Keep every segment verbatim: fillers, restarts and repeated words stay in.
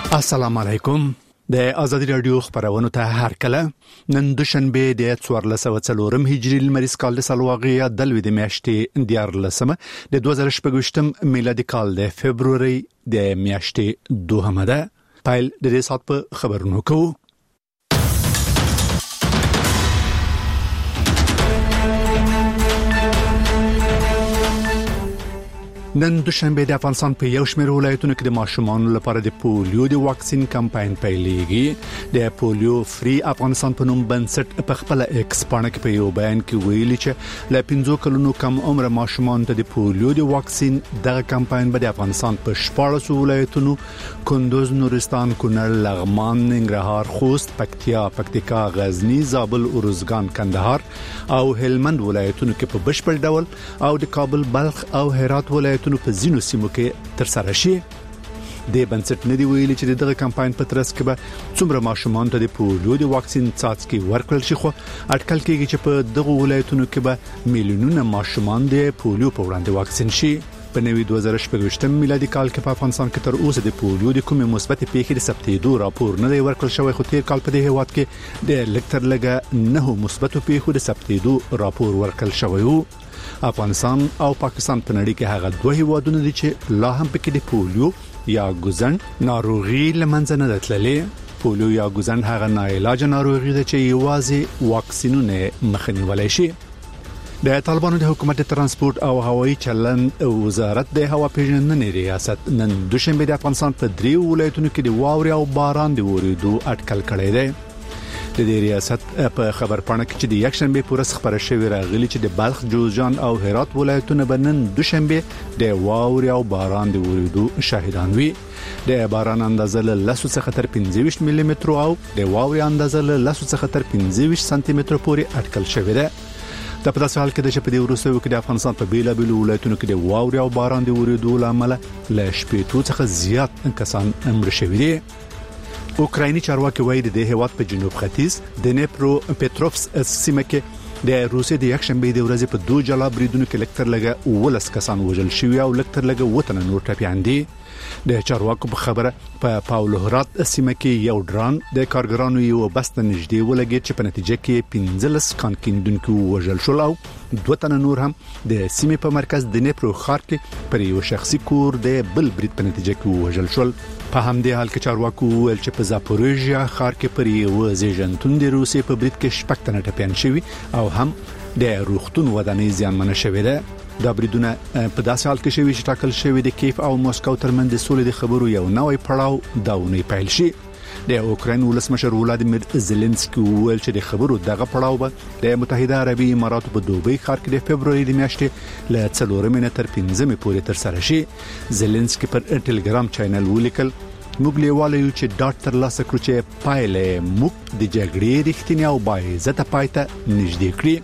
السلام علیکم. د آزادی رادیو خبرونه ته هر کله نن دوشنبه د څوارلس سوه څلورم هجری لمریز کال د سلواغیا د لوی د میاشتې دیار لسمه د دوه زره شپږ میلادي کال د فبروري د میاشتې دوهمه ده. پایل د دې سات په خبرونو کوو. نن دوشنبه د افغانستان په یو شمېر ولایتونو کې د ماشومانو لپاره د پولیو د واکسین کمپاین پیلېږي. د پولیو فری افغانستان په نوم بنسټ په خپل ایکس پاڼه کې په یو بیان کې ویلي چې له پنځو کلونو کم عمر ماشومانو ته د پولیو د واکسین دغه کمپاین به د افغانستان په شپاړس ولایتونو کندوز، نورستان، کونړ، لغمان، ننګرهار، خوست، پکتیا، پکتیکا، غزنی، زابل، ارزګان، کندهار او هلمند ولایتونو کې په بشپړ ډول او د کابل، بلخ او هرات ولایتونو په ځینو سیمو کې تر سره شي. د بنسټ ندی ویلي چې دغه کمپاین په ترڅ کې به څومره ماشومان ته د پولیو د واکسین څاڅکي ورکړل شي، خو اټکل کېږي چې په دغه ولایتونو کې به میلیونونه ماشومان د پولیو په وړاندې واکسین شي. په نوي دوه زره شپږ میلادي کال کې په افغانستان کې تر اوسه د پولیو د کومې مثبت پیښې د ثبتېدو راپور نه دی ورکړل شوی، خو تیر کال په دې هیواد کې د لکتر لګه نه مثبت پیښو د ثبتېدو راپور ورکړل شوی وو. افغانستان او پاکستان په نړۍ کې هغه دوه هیوادونه دي چې لا هم پکې د پولیو یا ګوزن ناروغي لمنځه نه تللې. پولیو یا ګوزن هغه ناعلاج ناروغي ده چې یوازې واکسینونه مخنیولی شي. د طالبانو د حکومت ترانسپورت او هوایي چلن وزارت د هوا پیژندنې ریاست نن دوشنبه د افغانستان په درې ولایتونو کې د واورې او باران د وریدو اټکل کړی دی. د دې ریاست په خبر پاڼه کې چې د یکشنبه پورس خبره شوې راغلي چې د بلخ، جوزجان او هرات ولایتونه بنن دوشنبه د واورې او باران د وریدو شاهدان وي. د باران اندازه له لسو څخه تر پنځه ویشت ملي متر او د واورې اندازه له لسو څخه تر پنځه ویشت سانتي متر پورې اټکل شوې ده. د په داسې حال کې چې په دې وروستیو کې د افغانستان په بیلابیلو ولایتونو کې د واورې او باران د وریدو لامل له شپېتو څخه زیات کسان مړه شوي دي. اوکرایني چارواکي وایي د هیواد په جنوب ختیځ د نیپرو پټروفس سیمه کې د روسیې د یکشنبه د ورځې په دوه جلا بریدونو کې لکتر لګه ولس کسان وژل شوي او لکتر لګه وطن نور ټپيان دي. د چارواکو په خبره په پاولهرات سیمه کې یو ډرون د کارګرانو یو بس ته نږدې ولګید چې په نتیجه کې پنځلس کان کیندونکو وژل شول او دوه تن نور هم د سیمې په مرکز د نیپرو ښار کې پر یو شخصي کور د بل برید په نتیجه کې وژل شول. په همدې حال کې چارواکو ویل چې په زاپوریژیا ښار کې پر یو زیږنتون د روسیې په برید کې شپږ تنه ټپيان شوي او هم د روغتون ودانۍ زیانمنه شوې ده. دا بریدونه په داسې حال کې شوي چې ټاکل شوی د کیف او مسکو ترمنځ د سولې د خبرو یو نوې پړاو داونه پیل شي. د اوکراین ولسمشر ولادیمیر زيلنسکي ویل چې د خبرو دغه پړاو به د متحده عربي اماراتو په دوبۍ ښار کې د فبروري د میاشتې له څلورمې نه تر پنځمې پورې تر سره شي. زيلنسکي پر ټلګرام چینل ولیکل موږ لیواله یو چې ډاټ تر لاسه کړو چې پایله موږ د جګړې رښتینی او باعزته پایته نږدې کړی.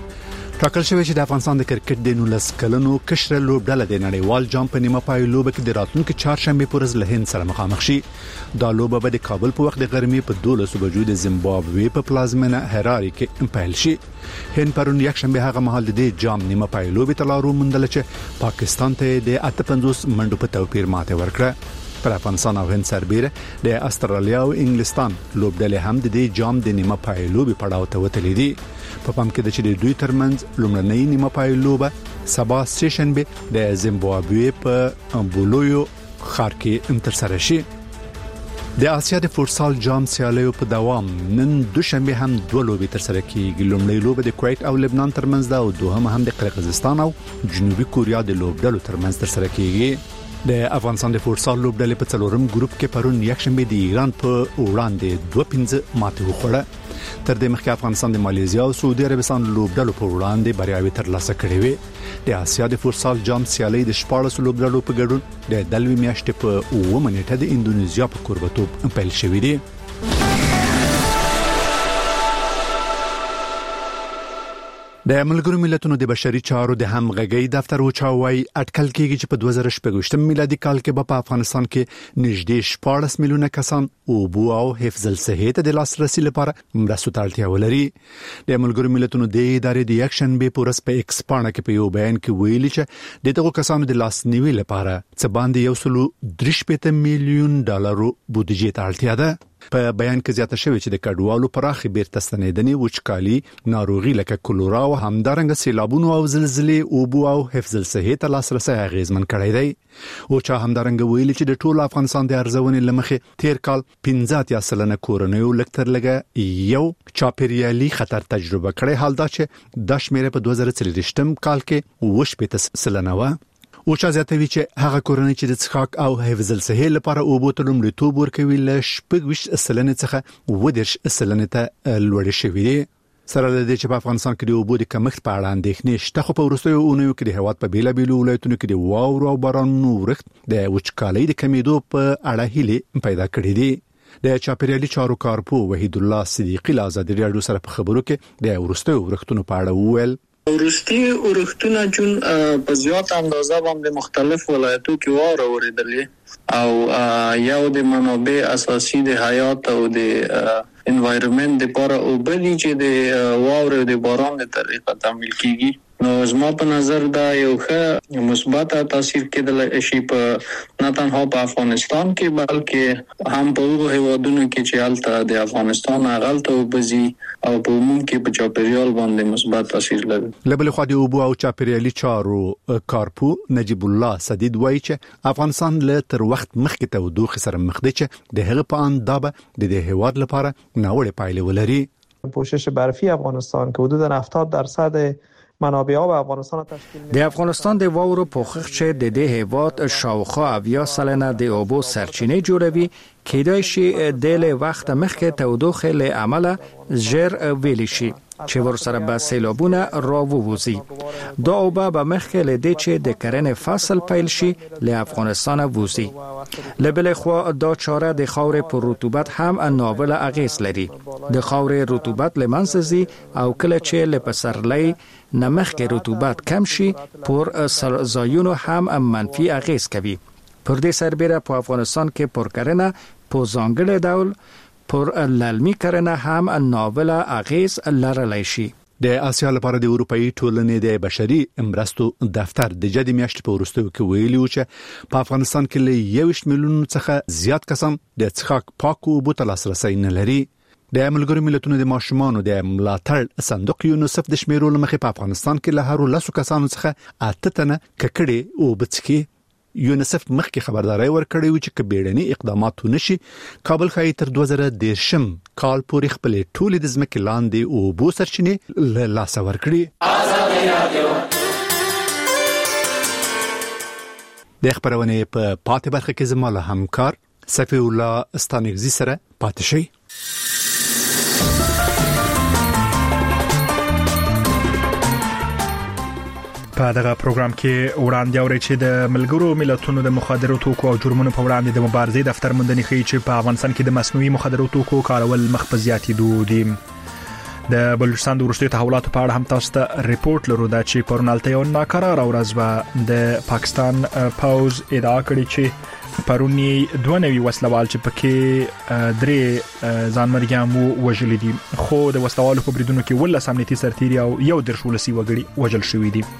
ټاکل شوی چې د افغانستان د کرکټ د نولس کلنو کشر لوبډله د نړیوال جام په نیمه پای لوبه کې د راتلونکي چهارشنبه پر ورځ له هند سره مخامخ شي. دا لوبه به د کابل په وخت د غرمې په دولس بجو د زیمبابوې په پلازمینه هراري کې پیل شي. هند پرون یکشنبه هغه مهال د جام نیمه پای لوبه تلارو مندل چې پاکستان ته د اته پنځوس منډو په توپیر ماته ورکړه. پر افغانستان او هند سربېره د استرالیا او انګلستان لوبډلې هم د دې جام د نیمه پای لوبې پړاو ته وتلې دي. په پام کې د چې د دوی ترمنځ لومړنۍ نیمه پای لوبه سبا سټیشنبه د زیمبابوې په بولویو ښار کې تر سره شي. د آسیا د فوتسال جام سیالیو په دوام نن دوشنبه هم دوه لوبې تر سره کیږي. لومړی لوبه د کویت او لبنان ترمنځ ده او دوهمه هم د قرغیزستان او جنوبي کوریا د لوبډلو ترمنځ تر سره کیږي. د افغانستان د فوتسال لوبډلې په څلورم ګروپ کې پرون یکشنبه د ایران په وړاندې دوه پنځه ماته وخوړه. تر دې مخکې افغانستان د ماليزیا او سعودي عربستان لوبډلو په وړاندې بریاوې ترلاسه کړې وې. د آسیا د فوتسال جام سیالي د شپاړس لوبډلو په ګډون د دلوي میاشتې په اووه نیټه د انډونیزیا په کوربتوب پیل شوې دي. د ملګرو ملتونو د بشري چارو د همغږي دفتر وچاوي اټکل کېږي چې په دوه زره شپږ میلادي کال کې په افغانستان کې نږدې شپږ میلیونه کسان او بو او حفظ الصحه ته د لاسرسي لپاره مرستو ته اړتیا ولري. د ملګرو ملتونو د ادارې د اکشن به پورس په ایکس پاڼه کې په یو بیان کې ویلي چې دغه کسانو د لاسنیوي لپاره څه باندې یو سلو درې شپږ میلیون ډالرو بودیجه ته اړتیا ده. په بیان کې زیاته شوی چې د کډوالو پراخي بیرته ستنېدنې وچکالي ناروغي لکه کولرا او همدارنګه سیلابونو او زلزلې او بو او حفظ الصحه ته لاسرسي اغیزمن کړی دی. او چا همدارنګه ویلي چې د ټول افغانستان د ارزونې لمخې تیر کال پنځه اتیا سلنه کورنیو لکتر لګه یو چاپیریالي خطر تجربه کړی، حال دا چې د شمیره په دوه زره څلوېښتم کال کې وشپېته سلنه و. او چا زیاتوي چې هغه کورنۍ چې د څښاک او حفظ الصحه لپاره اوبو ته لومړیتوب ورکوي له شپږ سلنه څخه اووه دېرش سلنه ته لوړ شوی دی. سره له دې چې په افغانستان کې د اوبو د کمښت په اړه اندېښنې شته، خو په وروستیو اونیو کې د هېواد په بیلابېلو ولایتونو کې د واورو او بارانونو ورښت د وچکالۍ د کمیدو په اړه هیلې پیدا کړې دي. د چاپیریالي چارو کارپو وحید الله صدیقی له ازادي راډیو سره په خبرو کې د وروستیو ورښتونو په اړه وویل. ورستي ورښتونه جون په زیات اندازه باندې مختلف ولایتو کې واوره وریدلې او یو د منابع اساسي د حیات او د انوایرنمنت لپاره او بلی چې د واوره د باران د طریقه تعمیل کیږي. نو زما په نظر دا یو ښه مثبت تاثیر کېدل شي په نه تنها په افغانستان کې بلکې هم په هغو هیوادونو کې چې هلته د افغانستان غلطه وبزي او په عموم کې په چاپیریال باندې مثبت تاثیر لري. لبل خو د اوبو او چاپیریالي چارو کارپو نجیب الله سدید وایي چې افغانستان له تر وخت مخکې تودوخه سره مخ دی چې د هغه په اندابه د دې هیواد لپاره ناوړه پایلې ولري. پوشش برفی افغانستان که حدود هفتاد درصد منابع آب افغانستان تشکیل میده. د افغانستان د واورو پوښښ چې د دې هیواد شاوخوا اویا سلنه د اوبو سرچینې جوړوي، کېدای شي د له وخت مخکې تودوخه له عمله ژر ویلې شي چې ورسره به سیلابونه راووځي. دا اوبه به مخکې له دې چې د کرنې فصل پیل شي له افغانستان ووځي. له بلې خوا دا چاره د خاورې پر رطوبت هم ناوړه اغیز لري. د خاورې رطوبت له منځه ځي او کله چې له پسرلي نمخکې رطوبت کم شي پر ځایونو هم منفي اغیز کوي. پر دې سربېره په افغانستان کې پر کرنه په ځانګړي ډول پر للمي کرنه هم ناوړه اغیز لرلی شي. د آسیا لپاره د اروپאי ټولنې د بشري مرستو دفتر د جدي میاشتې په وروستیو کې ویلي و چې په افغانستان کې له یویشت میلیون څخه زیات کسان د څښاک پاکو اوبو ته لاسرسی نه لري. د ملګرو ملتونو د ماشومانو د ملاتړ صندوق یونیسف د شمیرو لمخې په افغانستان کې له هرو لسو کسانو څخه اته تنه ککړې او بڅکي. یونیسف مخکې خبرداري ورکړې و چې کبيړني اقدامات ونشي کابل خای تر دوه زره دیرشم کال پورې خپل ټولې د ځمکې لاندې او بو سرچینې له لاس ورکړي. ازادي رادیو د خبرونه په پاتې برخه کې زموږ همکار صفی الله استانګزي سره پاتې شي. په دغه پروګرام کې وړاندې اوري چې د ملګرو ملتونو د مخدرو توکو او جرمونو په وړاندې د مبارزې دفتر موندنې ښیي چې په افغانستان کې د مصنوعي مخدرو توکو کارول مخ په زیاتېدو دي. د بلوچستان د وروستیو تحولاتو په اړه هم تاسو ته ریپورت لرو دا چې پرونالته یو ناکراره ورځ و د پاکستان پاوز ادعا کړې چې پرونی دوه نوي وسلوال چې پکې درې ځانمرګیان وو وژلي دي، خو د وسلوالو په بریدونو کې ولس امنیتي سرتیري او یو درش ولسي وګړي وژل شوي دي.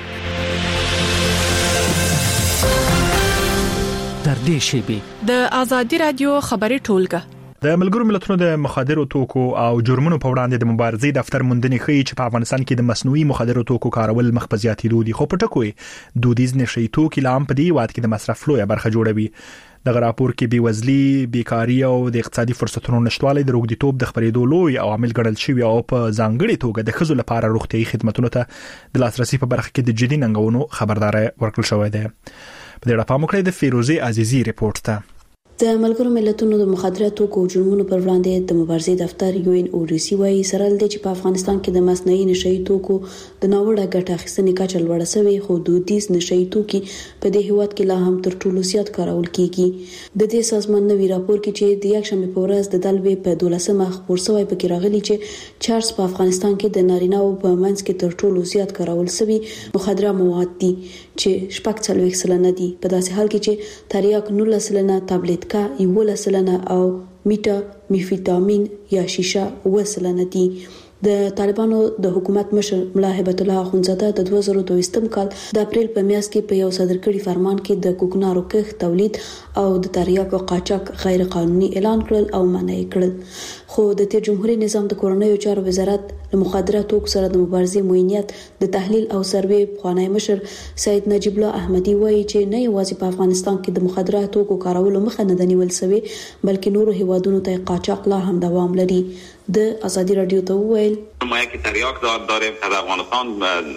در دې شیبې د ازادي رادیو خبري ټولګه د ملګرو ملتونو د مخدرو توکو او جرمونو په وړاندې د مبارزې دفتر موندنې ښیي چې په افغانستان کې د مصنوعي مخدرو توکو کارول مخ په زیاتېدو دي، خو په ټکو دودیز نشي توکي لا هم په دې وخت کې د مصرف لویه برخه جوړوي. دغه راپور کې بېوزلي، بیکاري او د اقتصادي فرصتونو نشټوالی د روغتیتوب د خبرېدو لوی عوامل ګڼل شوي او په ځانګړي توګه د ښځو لپاره روغتیايي خدماتو ته د لاسرسي په برخه کې د جدي ننګونو خبرداري ورکړل شوې ده. په دې اړه پام وکړئ د فیروزي عزیزي ریپورت ته. د ملګرو ملتونو د مخدراتو توکو او جرمونو پر وړاندې د مبارزې دفتر یو ان او ډي سي وايي سره د چې په افغانستان کې د مصنوعي نشئی توکو د ناوړه ګټه اخیستنې کچه لوړه شوې، خو دودیز نشئی توکي په دې هیواد کې لا هم تر ټولو زیات کارول کیږي. د دې سازمان نوی راپور کې چې د یکشنبه په ورځ د دلوي په دولسمه خبر شوی پکې راغلي چې چارس په افغانستان کې د نارینه‌و په منځ کې تر ټولو زیات کارول شوی مخدره مواد دي چې شپږ څلوېښت سلنه دي، په داسې حال کې چې تریاک نولس سلنه، تابلیټکا یولس سلنه او میټا میفیتامین یا شیشه اوه سلنه دي. د طالبانو د حکومت مشر ملا هیبت الله اخونزاده د دوه زره دوه کال د اپریل په میاشت کې په یو صادر کړي فرمان کې د کوکنارو کښت تولید او د تریاکو قاچاق غیر قانوني اعلان کړل او منع کړل. خو د تیر جمهوریت نظام د کورنیو چارو وزارت د مخدره توکو سره د مبارزې موینیت د تحلیل او سروې پخوانی مشر سید نجیب الله احمدي وایي چې نه یوازې په افغانستان کې د مخدره توکو کارولو مخه نه نیول شوی، بلکې نورو هیوادونو ته قاچاق لا هم دوام لري. د ازادي رادیو ته ویل ما یک تریاک داریم در افغانستان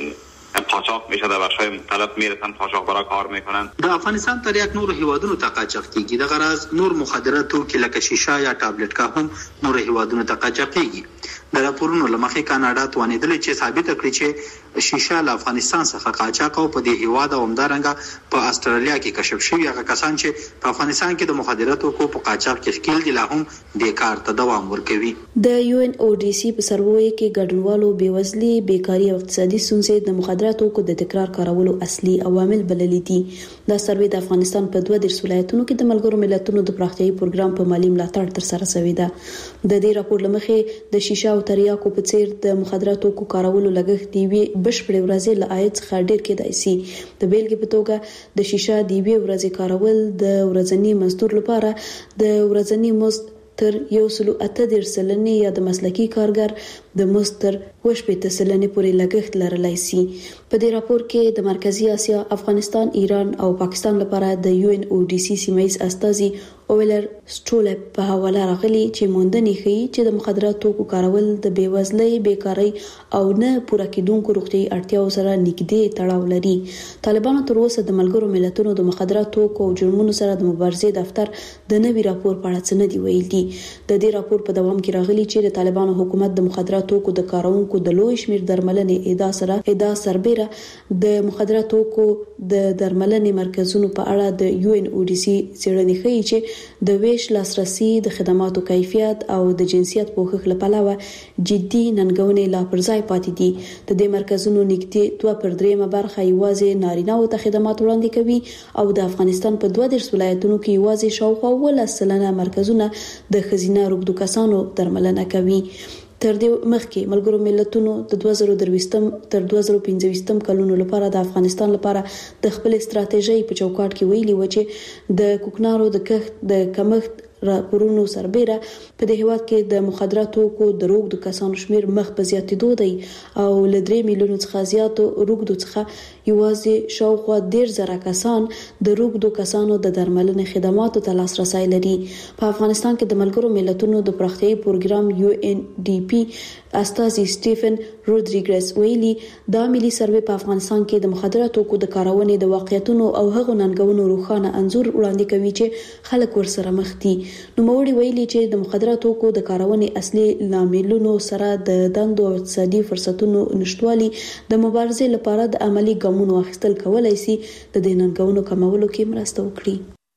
قاچاق میشه، در بخش‌های مختلف میرسن قاچاقبرا کار میکنن. د افغانستان تریاک نور هیوادونو ته قاچاق کیږي، د غرض نور مخدره توکي لکه شیشه یا ټابلیټکا هم نور هیوادونو ته قاچاق کیږي. د راپورونو لمخې کاناډا توانیدل چې ثابت کړي چې شیشه له افغانستان څخه قاچاق او په دې هیواد او همدارنګه په استرالیا کې کشف شوی هغه کسان چې په افغانستان کې د مخدره توکو په قاچاق کې ښکیل دي لا هم د کار ته دوام ورکوي. د یو ان او ډي سي په سروې کې ګډونوالو بیوزلي، بیکاری او اقتصادي ستونزې د مخدره توکو د تکرار کارولو اصلي عوامل بللي دي. دا سروې د افغانستان په دوه دیرش ولایتونو کې د ملګرو ملتونو د پراختیايي پروګرام په مالی ملاتړ تر سره شوی ده. د دې راپور لمخې د شیشه او تریاکو په څیر د مخدره توکو کارولو لګښت دی وی بشپړ ورځې له عاید څخه ډیر کېدای شي. د بیلګې په توګه د شیشه دی وی ورځې کارول د ورځنی مزدور لپاره د ورځنی مزد تر یو سلو اته دېرش سلنې یا د مسلکی کارګر د مزد تر اوه شپېته سلنې پورې لګښت لرلای شي. په دې راپور کې د مرکزی اسیا، افغانستان، ایران او پاکستان لپاره د یو ان او ډي سي سیمایي استازي اویلر سټولپ په حواله راغلي چې موندنې ښيي چې د مخدره توکو کارول د بیوزلۍ، بیکاری او نه پوره کېدونکو روغتیايي اړتیاو سره نږدې تړاو لري. طالبانو تر اوسه د ملګرو ملتونو د مخدره توکو او جرمونو سره د مبارزې دفتر د نوي راپور په اړه څه نه دی ویل دي. د دې راپور په دوام کې راغلي چې د طالبانو حکومت د مخدره توکو د کارونکو د لوی شمیر درملنې ادعا سره ادعا سربېره د مخدره توکو د درملنې مرکزونو په اړه د یو ان او ډي سي څېړنې ښيي چې د ویش لاسرسي، د خدماتو کیفیت او د جنسیت پوښښ لپاره جدي ننګونې لا پر ځای پاتې دي. د دې مرکزونو نږدې دوه پر دریمه برخه یوازې نارینه‌و ته خدمات وړاندې کوي او د افغانستان په دوه دیرش ولایتونو کې یوازې شاوخوا اوولس سلنه مرکزونه د ښځینه روږدو کسانو درملنه کوي. تر دې مخکې ملګرو ملتونو د دوه زره درویشتم تر دوه زره پنځويشتم کلونو لپاره د افغانستان لپاره د خپل استراتیژۍ په چوکاټ کې ویلي و چې د کوکنارو د کښت د کمښت راپورونو سربېره په دې هیواد کې د مخدره توکو د روږدو کسانو شمیر مخ په زیاتېدو دی او له درې میلیونو څخه زیاتو روږدو څخه یوازې شاوخوا دېرش زره کسان د روږدو کسانو د درملنې خدماتو ته لاسرسی لري. په افغانستان کې د ملګرو ملتونو د پراختیايي پروګرام یو ان ډي پی استازي سټیفن رودریګز ویلي دا ملي سروې په افغانستان کې د مخدره توکو د کارونې د واقعیتونو او هغو ننګونو روښانه انځور وړاندې کوي چې خلک ورسره مخ دي. نو موري ویلي چې د مخدره توکو د کارونې اصلي لاملونو سره د دندو او اقتصادي فرصتونو نشټوالي د مبارزې لپاره د عملی ګامونو اخیستل کولای شي د دې ننګونو کمولو کې مرسته وکړي.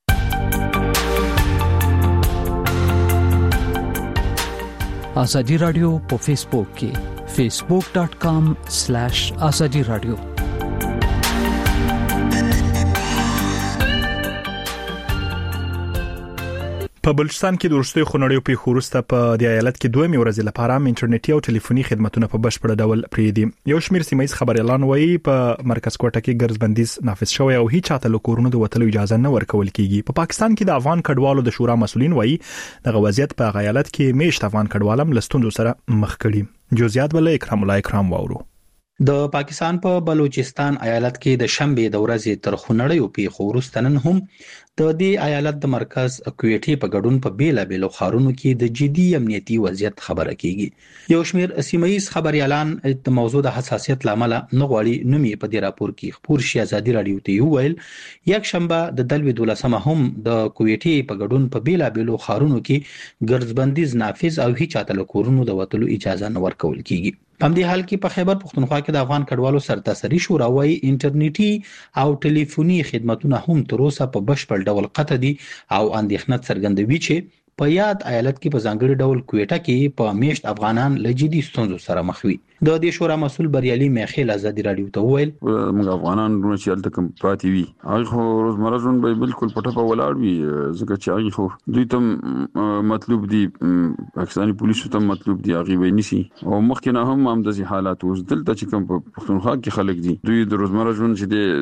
ازادي رادیو په فیسبوک کې facebook dot com slash azadi radio. په بلوچستان کې د وروستیو خونړیو پیښو وروسته په د ایالت کې دوه میورځې لپاره انټرنیټي او ټلیفوني خدماتونه په بشپړ ډول پرې دي. یو شمېر سیمایي خبريالان وایي په مرکز کوټه کې ګرځ بندیز نافذ شوی او هیڅ چاته له کورونو د وتلو اجازه نه ورکول کیږي. په پاکستان کې د افغان کډوالو د شورا مسؤلین وایي د وضعیت په ایالت کې میشت افغان کډوالم لستوندو سره مخ کړي. جزئیات بل اکرام الله اکرام واورو. د پاکستان په پا بلوچستان ایالت کې د شنبه د ورځې تر خونړیو پیښو وروسته نن هم د دې ایالت د مرکز کویټي په ګډون په بیلا بیلو خارونو کې د جدي امنیتي وضعیت خبره کیږي. یو شمېر سیمایي خبريالان د موضوع د حساسیت لامل نه غواړي نومي په دې راپور کې خبر شي. ازادي رادیو ته ویل یک شنبه د دلوي دولسمه هم د کویټي په ګډون په بیلا بیلو خارونو کې ګرځبندیز نافذ او هیڅ چاته له کورونو د وتلو اجازه نه ورکول کیږي. په دې حال کې په خیبر پښتونخوا کې د افغان کډوالو سرتاسري شورا وايي انټرنیټي او ټلیفوني خدماتونه هم تر اوسه په بشپړ ډول قطع دي او اندېښنه څرګندوي چې په یاد ایالت کې په ځانګړي ډول کوټه کې په میشت افغانان له جدي ستونزو سره مخ وي. د دې شورا مسول بریالي میخیل ازادي رادیو ته وویل موږ افغانان ورونه چې الته کوم پاتې وي هغه خو روزمره ژوند به بالکل پټه په ولاړ وي ځکه چې هغه خو دوی ته مطلوب دي پاکستاني پولیسو ته مطلوب دي هغه به نسی او مخکې نه هم هم د حالات اوس دلته چې کوم په پښتونخوا کې خلک دي دوی د روزمره ژوند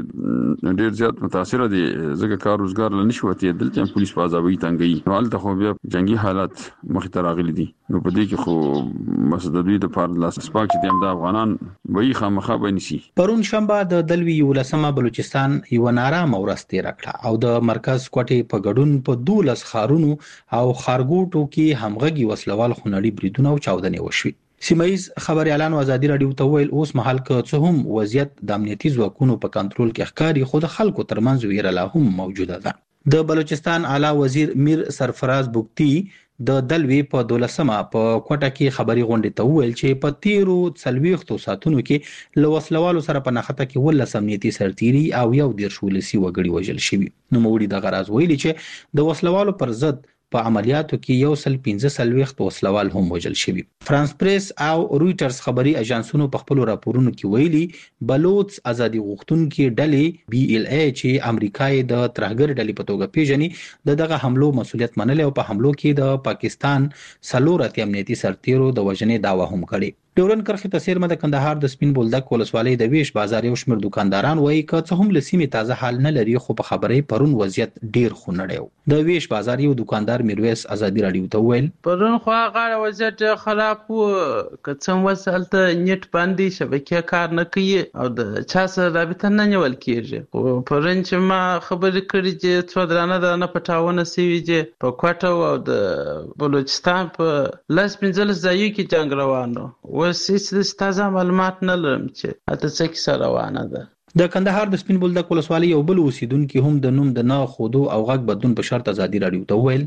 چې ډېر زیات متاثر دي ځکه کار روزګار لنی شوته دلته پولیس په عذابي تنګي نو الته خو بیا جنگي حالات مخ ته راغلي دي نو په دې کې خو بس د دوی د پار لاس سپاک چې د افغانان وایي خامخا بنسي. پرون شنبه د دلوي ولسمه بلوچستان یو نارامه ورځ تیر کړه او د مرکز کوټې په ګډون په دولس خارونو او خارګوټو کې همغږي وسلوال خونړي بریدونه او چاودنې وشوي. سیمایز خبري اعلان وزادي رادیو ته ویل اوس مهال که څه هم وضعیت د امنیتي ځواکونو په کنټرول کې ښکاري خو د خلکو ترمنځ ویره لا هم موجوده ده. د بلوچستان اعلی وزیر میر سرفراز بوکتی د دلوي په دولسمه په کوټه کې خبري غونډه ته ویل چې په تیرو څلويختو ساتونو کې لوسلوالو سره په نخته کې ولس امنیتي سرتيري او یو ډیر شولسي وګړي وژل شوی. نو موړي د غراز ویلي چې د وسلوالو پر ضد په عملیاتو کې یو سل پنځه څلويخت وسلوال هم وژل شوی. فرانس پریس او رويټرز خبري اژانسونو په خپل راپورونو کې ویلي بلوچ ازادي غوښتونکو ډلې بي ال اي چې امریکای د ترهګر ډلې په توګه پیژني د دغه حملو مسولیت منل او په حملو کې د پاکستان سلورت امنیتي سرتیرو د وژنې داوا هم کړې. ډورن کرخه تاثیر مده کندهار د سپین بولدک ولسوالۍ د ویش بازار یو شمېر دکانداران وایي که څه هم لسیمه تازه حال نه لري خو په خبرې پرون وضعیت ډیر خونړیو. د ویش بازار یو دکاندار میرویس ازادي رادیو ته ویل پرون خو هغه وضعیت خراب وو که څنګه وسالته نیټ باندې شبکې کار نه کوي او د چا سره رابطه نه نیول کیږي. خو پرون چې ما خبرې کړې چې څو درانه درانه پټاونه سوي چې په کوټه او د بلوچستان په لاس پنځلس ځایو کې جنگ روانو وس هیڅ تازه معلومات نه لرم چې اته څه کیسه روانه ده. د کندهار د سپین بولدک ولسوالۍ یو بل اوسیدونکو هم د نوم د نه خودو او غږ بدون په شرط ازادي رادیو ته ویل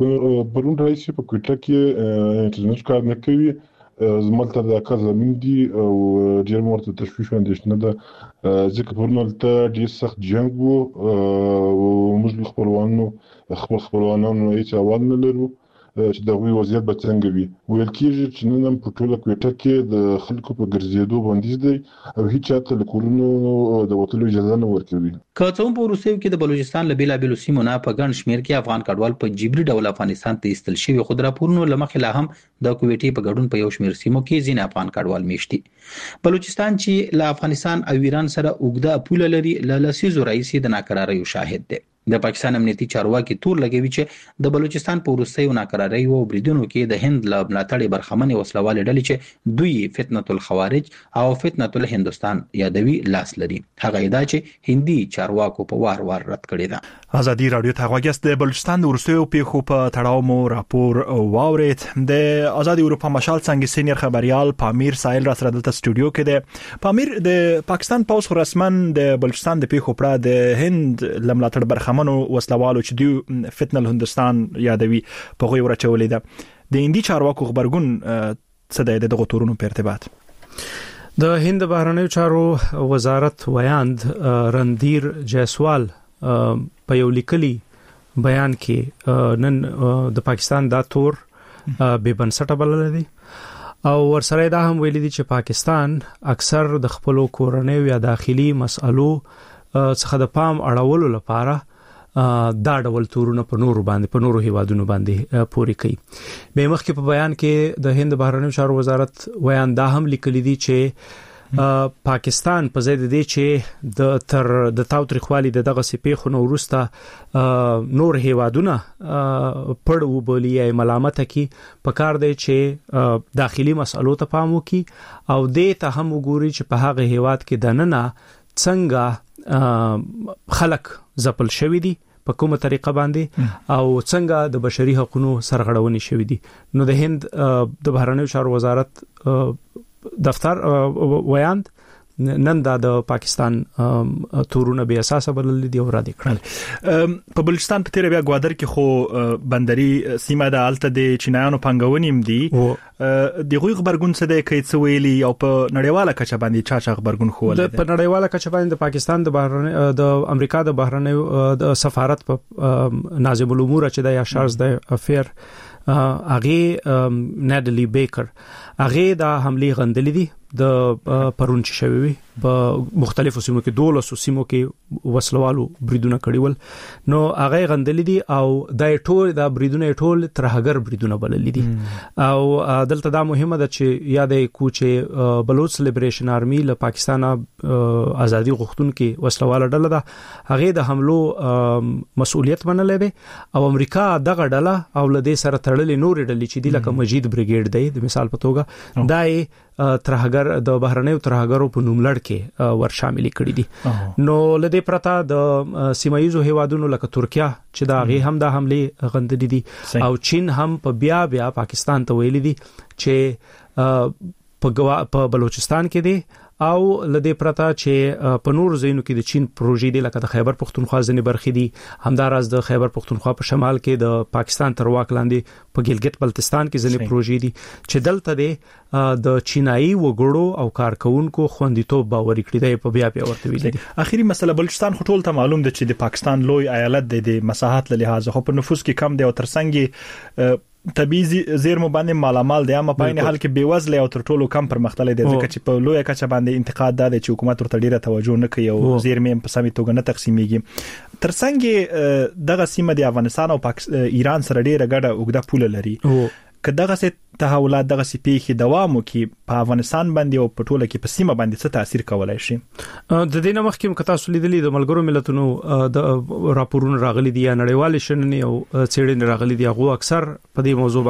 پرون راځي په کوټه کې انټرنیټ کار نه کوي زملته د کار زمين دي او ډیر مرته تشویش اندېښنه ده ځکه پرون ته ډیر سخت جنگ وو او موږ خپلوانو خپل خپلوانانو هیڅ اول نه لرو چې د وی وضعیت به څنګه وي. ویل کېږي چې نن هم په ټوله کوټه کې د خلکو په ګرځېدو باندې دي او هیڅ چاته له کورونو د وټلو اجازه نه ورکوي. که څه هم په روسیې کې د بلوچستان له بیلابېلو سیمو نه په ګڼ شمېر کې افغان کډوال په جبري ډول افغانستان ته ایستل شوي خو د راپورونو له مخې لا هم د کوټې په ګډون په یو شمېر سیمو کې ځینې افغان کډوال میشتي. بلوچستان چې له افغانستان او ایران سره اوږده پوله لري له لسیزو راهیسې د ناکراریو شاهد دی. د پاکستان امنیتي چارواکي تور لګوي چې د بلوچستان په وروستیو ناکراریو او بریدونو کې د هند له ملاتړ برخمنې وسلوال ډلې چې دوی فتنه الخوارج او فتنه الهندوستان یادوي لاس لري. هغه ادعا چې هندي چارواکو په وار وار رد کړې ده. ازادي رادیو ته غوښتل د بلوچستان د وروستیو پیښو په تړاو مو راپور واورید. د ازادي اروپا مشال څنګه سینیئر خبريال پامیر سایل را سره د سټوډیو کې ده. پامیر د پاکستان پوس رسمن د بلوچستان د پیښو پر د هند لملاتړ برخه منو وسلوالو چې دوی فتنه الهندوستان یادوي په غوي ورچولې ده. د هندي چارواکو خبرګون څه دی دغه تورونو په ارتباط؟ د هند بهرنیو چارو وزارت ویاند رندیر جیسوال په یو لیکلي بیان کې نن د پاکستان دا تور به بنسټه بلل دي او ورسره دا هم ویلي دي چې پاکستان اکثر د خپل کورنۍ یا داخلي مسألو څخه د پام اړولو لپاره دا ډول تورونه په نورو باندې په نورو هیوادونو باندې پوري کوي. به مخکې په بیان کې د هند بهرنیو چارو وزارت ویان دا هم لیکلي دي چې پاکستان په ځای د دې چې د تر د تاوتریخوالي د دغه سپېخونو ورسته نور هیوادونه پړ وبولي یا ملامت کوي په کار دی چې داخلي مسألو ته پام وکړي او دې ته هم وګوري چې په هغه هیواد کې دننه څنګه خلک ځپل شوی دي په کومه طریقه باندې او څنګه د بشري حقوقو سرغړونې شوې دي. نو د هند د بهرنیو چارو وزارت دفتر ویاند نن دا د پاکستان تورونه به اساس بلل دي او را دي کړل. په بلوچستان په تیر بیا ګوادر کې خو بندري سیمه د الته د چینایانو پنګونیم دي دغه خبرګون څه دی کوي څه ویلي او په نړیواله کچه باندې چا چا خبرګون خو ولې په نړیواله کچه باندې د پاکستان د بهرنی د امریکا د بهرنی د سفارت په ناظم الامور چې د یاشارز د افیر اغه نادلی بیکر اغه د حمله غندلې دي د پرون چې شوی په مختلفو سیمو کې دولسو سیمو کې وسلوالو بریدونه کړیول نو هغه غندلې دي او د ټول د بریدونه ټول ترهګر بریدونه بللې دي او دلته دا مهمه ده چې یادې کو چې بلوچ لیبریشن آرمي له پاکستان ازادي غوښتونکو وسلواله ډله ده هغه د حملو مسؤلیت منلې ده او امریکا دغه ډله او لدې سره تړلې نور ډلې چې د لکه مجید بریګیډ دی د مثال په توګه دای ترهګر د بهرنیو ترهګرو په نوم لړ کې ور شامل کړي دي نو لدې پرتا د سیمایزو هیوادونو لکه ترکیه چې دا غي هم د حمله غندلې دي او چین هم په بیا بیا پاکستان ته ویلي دي چې په بلوچستان کې دي او لدې پرتا چې په نور زینو کې د چین پروژې دی لکه د خیبر پختونخوا ځنې برخې دي همداراز د خیبر پختونخوا په شمال کې د پاکستان تر واک لاندې په ګلګت بلتستان کې ځنې پروژې دي چې دلته دی د چینایي وګړو او کارکونکو خوندیتوب باور کړی دی په بیا بیا ورته ویلي دي. اخیری مسله بلوچستان خو ټول ته معلوم ده چې د پاکستان لوی ایالت دی د مساحت له لحاظ خو په نفوس کې کم دی او ترڅنګ طبيعي زیرمو باندې مالامال دي اما په عین حال کې بیوزله او تر ټولو کم پرمختللي دي ځکه چې په لوی کچه باندې انتقاد ده چې حکومت ورته ډیره توجه نه کوي او زیرمې په سمې توګه نه تقسیمېږي ترڅنګ دغه سیمه د افغانستان او ایران سره ډیره ګډه اوږده پوله لري که دغه څه تحولات دغه سپیخي دوام وکي په افغانستان باندې او په ټوله کې په سیمه باندې څه تاثیر کولای شي. د دې نه مخکې کتا سولیدلې د ملګرو ملتونو د راپورونو راغلي دي یا نړیوال شننې او څېړنې راغلي دي هغه اکثر په دې موضوع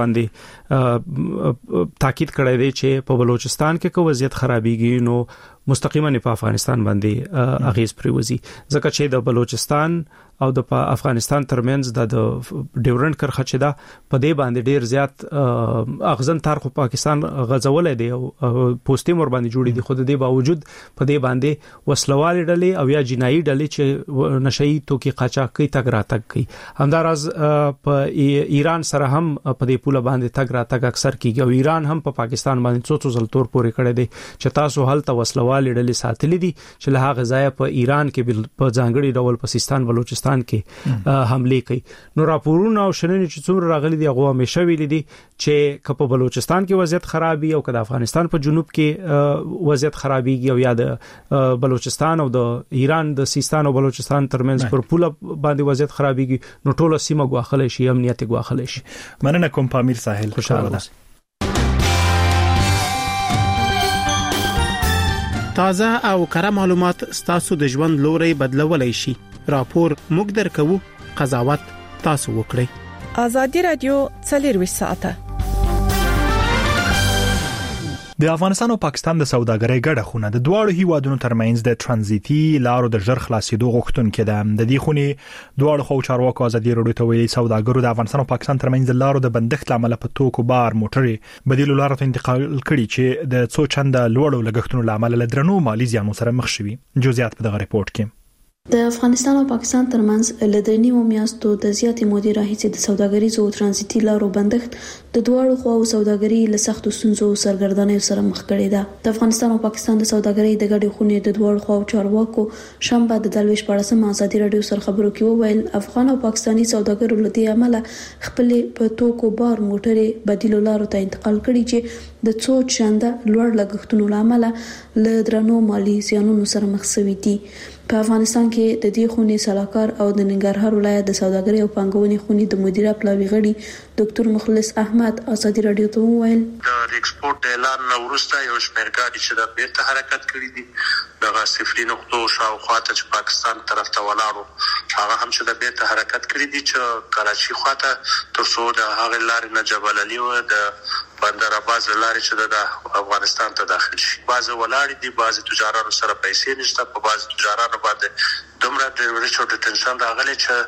باندې تاکید کړی دی چې په بلوچستان کې کو وضعیت خرابېږي نو مستقیما په افغانستان باندې اغیز پریوزي ځکه چې د بلوچستان او د افغانستان ترمنځ د ډیورنډ کرخه چې دا په دې باندې ډیر زیات اغزن تار خو پاکستان غزولې دی او پوسټي مور باندې جوړې دي خو د دې باوجود په دې باندې وسلوال ډلې او یا جنایي ډلې چې نشئی توکي قاچاقي تګ راتګ کوي همداراز په ایران سره هم په دې پوله باندې تګ راتګ اکثر کیږي او ایران هم په پاکستان باندې څو څو ځل تور پورې کړی دی چې تاسو هلته وسلوال ډلې ساتلې دي چې له هغه ځای په ایران کې په ځانګړي ډول په سیستان بلوچستان کې حمله کوي نو راپورونه او شننې چې څومره راغلي دي هغه همیشه ویلي دي چې کله بلوچستان کې وضعیت خرابي او کله افغانستان په جنوب کې وضعیت خرابيږي او یا د بلوچستان او د ایران د سیستان او بلوچستان ترمنځ پر پوله باندې وضعیت خرابيږي نو ټوله سیمه غواخل شي امنیت غواخل شي. مننه کوم پامیر ساحل خوشاله ده. تازه او کره معلومات ستاسو د ژوند لوري بدلولای شي. راپور موږ درکو قضاوت تاسو وکړئ. ازادي رادیو څلور ساعته د افغانستان او پاکستان د سوداګرۍ ګډه خونه د دواړو هیوادونو ترمنځ د ترانزیتي لارو د ژر خلاصېدو غوښتونکې ده. د دې خونې دواړو خو چارواکو ازادي رادیو ته ویلي سوداګرو د افغانستان او پاکستان ترمنځ د لارو د بندښت لامل په توکو بار موټرې بدیل لارو ته انتقال کړي چې د څو چنده لوړو لګښتونو لامل له درنو مالی زیانونو سره مخ شوي. جزئیات په دغه ریپورت کې. د افغانستان او پاکستان ترمنځ لدرنی او میاشتو د زیاتې مودې راهیسې د سوداګریزو او ترانزیتي لارو بندښت د دواړو خواو سوداګري له سختو ستونزو سرګردانۍ سره مخ کړې ده. د افغانستان او پاکستان د سوداګرۍ د ګډې خونې د دواړو خواو چارواکو شنبه د دلويش پاړسم ازادي رادیو سره خبرو کې وویل افغان او پاکستاني سوداګرو لدی عمله خپل په توکو بار موټرې بدیل لارو ته انتقال کړي چې د څو چنده لوړ لګښتونو لامل له درنو مالی زیانونو سره مخ شوي دي. په افغانستان کې د دې خونې صلاحکار او د ننګرهار ولایت د سوداګرۍ او پانګونې خونې د مدیره پلاوی غړي ډاکټر مخلص احمد ازادي رادیو ته وویل د ایکسپورت اعلان ورسته یو شمېر ګاډي چې د بیرته حرکت کړي دي دغه صفري نقطو شاوخوا ته چې پاکستان طرف ته ولاړو هغه هم چې د بیرته حرکت کړي دي چې کراچي خواته تر څو د هغه لارې نه جبل علي او د بندر عباس لارې چې د افغانستان ته داخل شي بعض ولاړې دي بعض تجارانو سره پیسې نشته په بعض تجارانو باندې دومره د ریچارډ ټنشن راغلی چې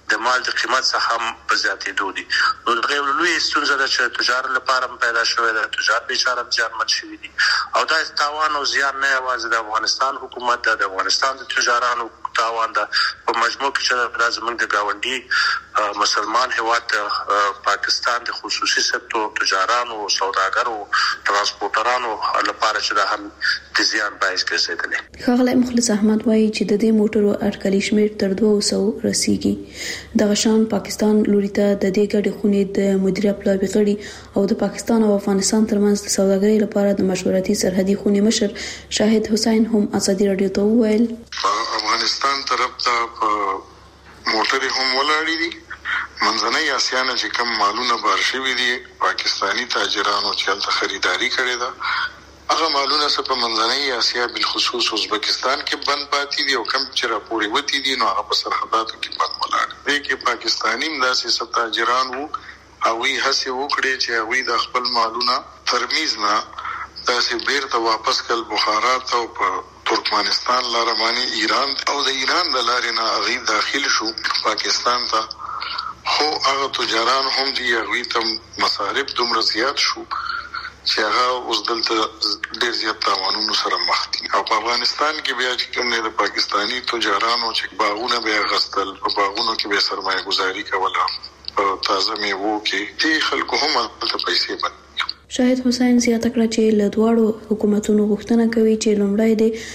د مال د قیمت څخه هم په زیاتېدو دي. نو دغه لوی ستونزه ده چې تجارت لپاره پیدا شوې ده، تجارت بیچاره زیانمن شوي دي او دا تاوان او زیان نه یوازې د افغانستان حکومت ده، د افغانستان د تجارانو تاوان ده، په مجموع کې چې دا زموږ د ګاونډي مسلمان هیواد پاکستان د خصوصي سکتور تجارانو، سوداګرو، ترانسپورټرانو لپاره چې دا هم د زیان باعث ګرځېدلی. ښاغلی مخلص احمد وایي چې د دې موټرو اټکلي شمېر تر دوه سوو رسیږي. دغه شان پاکستان لوري ته د دې ګډې خونې د مدیریت پلاوي غړي او د پاکستان او افغانستان ترمنځ د سوداګرۍ لپاره د مشورتي سرحدي خونې مشر شاهد حسین هم ازادي رادیو ته وویل افغانستان طرف ته په موټرې هم ولاړې دي. منځنۍ اسیا نه چې کوم مالونه بار شوي دي پاکستانی تاجرانو چې هلته خریداري کړې ده، هغه مالونه څه په منځنۍ اسیا بالخصوص ازبکستان کې بند پاتې دي او کم چې راپورې وتی دي نو هغه په سرحداتو کې بند ولاړ دي. کې پاکستانی هم داسې څه تاجران وو هغوی هڅې وکړې چې هغوی د خپل مالونه ترمیز نه داسې بیرته واپس کړل بخارا ته او په ترکمنستان لاره باندې ایران او د ایران د لارې نه هغوی داخل شو پاکستان ته. خو هغه تجاران هم دي هغوی ته مصارف دومره زیات شو چې هغه اوس دلته ډېر زیات تاوانونو سره مخ دي. او په افغانستان کې بیا چې کوم د پاکستانی تجارانو چې باغونه به غستل، په باغونو کې به سرمایه گذاري کوله، په تازه میوو کې دې خلکو هم هلته پیسې بند. شاهد حسین زیاته کړه چې له دواړو حکومتونو غوښتنه کوي چې لومړی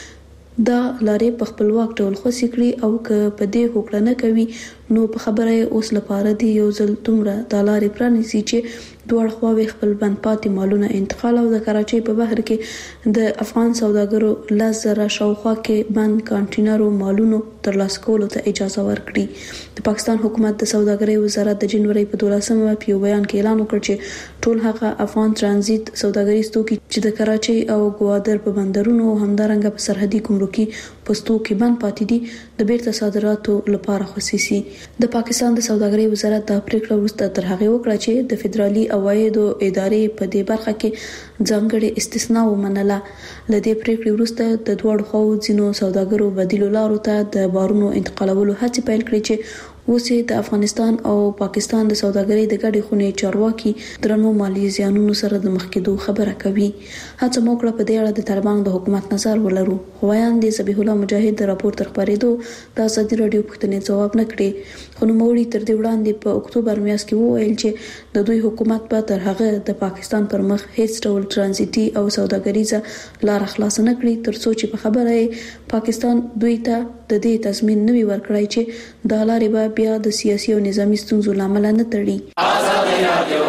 د دا لارې په خپلواک ډول خوسي کړي او که په دې هوکړه نه کوي نو په خبره اوس لپاره دی یو ځل دومره د لارې پرانیسي چې دوړ خواوې خپل بند پاتې مالونه انتقال او د کراچۍ په بهر کې د افغان سوداګرو لس زره شاوخوا کې بند کانټینرو مالونو ترلاسه کولو ته اجازه ورکړي. د پاکستان حکومت د سوداګرۍ وزارت د جنوري په دولسمه په یو بیان کې اعلان وکړ چې ټول هغه افغان ترانزیت سوداګریز توکي چې د کراچۍ او ګوادر په بندرونو او همدارنګه په سرحدي ګمرکي پوسټو کې بند پاتې دي د بیرته صادراتو لپاره خصيصي. د پاکستان د سوداګرۍ وزارت د پریکړه وروسته تر هغه وکړه چې د فدرالي عوایدو ادارې په دې برخه کې ځانګړي استثناء ومنله. لدې پریکړې وروسته د دوه خو ځینو سوداګرو بدیلو لارو ته د بارونو انتقالولو هڅې پیل کړې چې اوس د افغانستان او پاکستان د سوداګرۍ د ګډې خونې چارواکي درنو مالی زیانونو سره د مخ کېدو خبره کوي. هڅه موکړه په دې اړه د طالبانو د حکومت نظر ولرو. خوایان د ذبیح الله مجاهد د راپور تر خبرېدو د ازادي رادیو پوښتنې ځواب نه کړي، خو نوموړي تر دې وړاندې په اکتوبر میاشت کې وویل چې د دوی حکومت به تر هغه د پاکستان پر مخ هیڅ ډول ترانزیتي او سوداګریزه لار خلاص نه کړي تر څو چې په خبره پاکستان دوی ته د دې تضمین نوي ورکړای چې د لارې به بیا د سیاسي او نظامی ستونزو لامل نه تړي. ازادي رادیو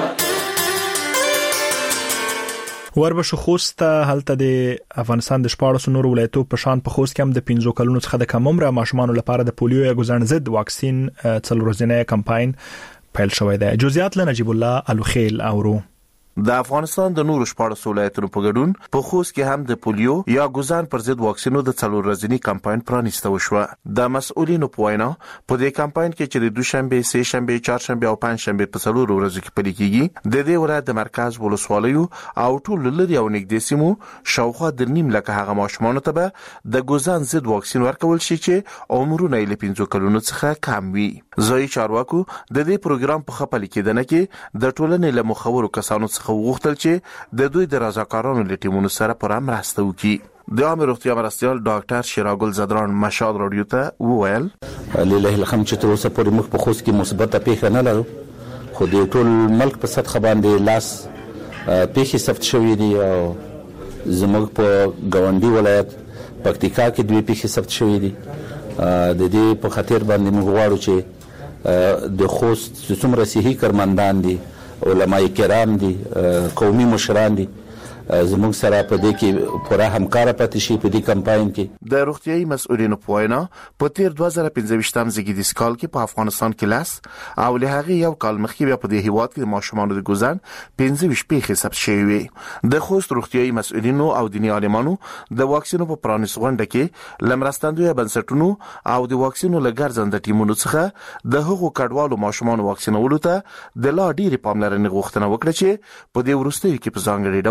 وربشو خوست هلته د افغانستان د شپاړس نور ولایتو په شان په خوست کې هم د پنځو کلونو څخه د کم عمره ماشومانو لپاره د پولیو یا ګوزن ضد واکسین څلورځنی کمپاین پیل شوی دی. جزئیات له نجیب الله الوخیل اورو. د افغانستان د نورو شپاړس ولایتونو په ګډون په خوست کې هم د پولیو یا ګوزان پر ضد واکسینو د څلور ورځنی کمپاین پرانیسته وشو. د مسؤلینو په وینا په دې کمپاین کې چې د دوشنبه، سه شنبه، چهارشنبه او پنځشنبه په څلور ورځو کې پلي کیږي د دې ولایت د مرکز ولسوالیو او ټول لري او نږدې سیمو شاوخوا د نیم لکه هغه ماشومان ته به د ګوزان ضد واکسین ورکول شي چې عمرونه یې له پنځو کلونو څخه کم وي. ځای چارواکو د دې پروګرام په خپل کېدنه کې د ټولنې له مخورو کسانو څخه وغوښتل چې د دوی د رضاکارانو لټیمونو سره پر امرسته وکړي. د عامه روغتیا مرستيال ډاکټر شیراګل زدران مشال رادیو ته وویل لله الحمد چې تر اوسه پورې موږ په خوست کې مثبته پیښه نه لرو، خو د ټول ملک په سطح باندې لاس پیښې ثبت شوې دي او زموږ په ګاونډي ولایت پکتیکا کې دوی پیښې ثبت شوې دي. د دې په خاطر باندې موږ غواړو چې د خوست څومره صحي کارمندان دي، علماء کرام دي، قومي مشران دي، زموږ سره په دې کې پوره همکار پاتې شي په دې کمپاین کې. د روغتيایي مسؤلینو په وینا په تیر دوه زره پنځه زیږدیز کال کې په افغانستان کې لاس او له هغه یو کال مخکې بیا په دې هیواد کې ماشومان د ګوزن پنځه پیښې ثبت شوې. د خوست روغتيایي مسؤلینو او دیني عالمانو د واکسینو په پرانیس غونډه کې لمرستندوی بنسټونو او د واکسینو لګرځند ټیمونو څخه د هغو کډوالو ماشومان واکسینولو ته د لا ډیره پاملرنې غوښتنه وکړه چې په دې ورستیو کې په ځانګړي ډول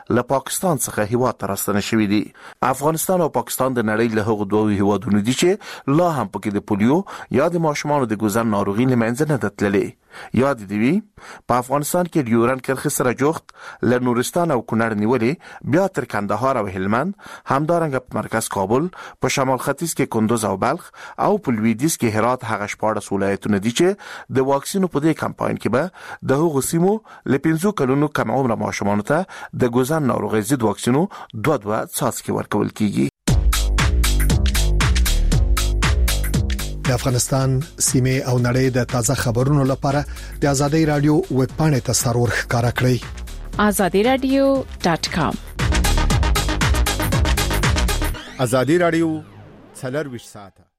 له پاکستان څخه هیواد ته راستنه شوي دي. افغانستان او پاکستان د نړۍ له هغو دوه هیوادونو دي چې لا هم پکې د پولیو یا د ماشومانو د ګوزن ناروغي لمنځه نه ده تللې. یاد دی وی په افغانستان کې ډیورن کرخه سره جوخت له نورستان او کونړ نیولې بیا تر کندهار او هلمند همدارنګه په مرکز کابل په شمال ختیځ کې کندوز او بلخ او په لویدیځ کې هرات هغه شپاړس ولایتونه دي چې د واکسینو په دې کمپاین کې به د هغو سیمو له پنځو کلونو کم عمر ماشومانو ته د ګوزن ناروغي ضد واکسینو دوه دوه څاڅکي ورکول کیږي. د افغانستان سیمه او نړۍ د تازه خبرونو لپاره د آزادۍ رادیو ویب پاڼې ته سرور ښکارا کړئ آزادي رادیو ډاټ کام. آزادي رادیو څلور ویشت ساعته